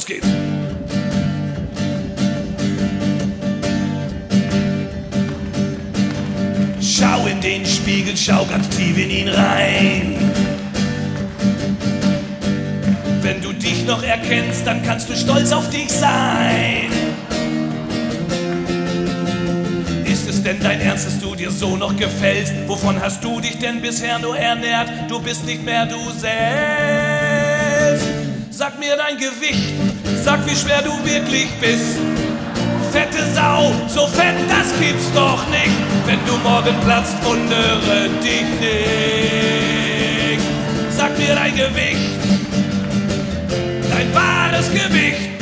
geht's. Schau in den Spiegel, schau ganz tief in ihn rein. Wenn du dich noch erkennst, dann kannst du stolz auf dich sein. Ist es denn dein Ernst, dass du dir so noch gefällst? Wovon hast du dich denn bisher nur ernährt? Du bist nicht mehr du selbst. Sag mir dein Gewicht, sag wie schwer du wirklich bist. Fette Sau, so fett, das gibt's doch nicht. Wenn du morgen platzt, wundere dich nicht. Sag mir dein Gewicht, dein wahres Gewicht.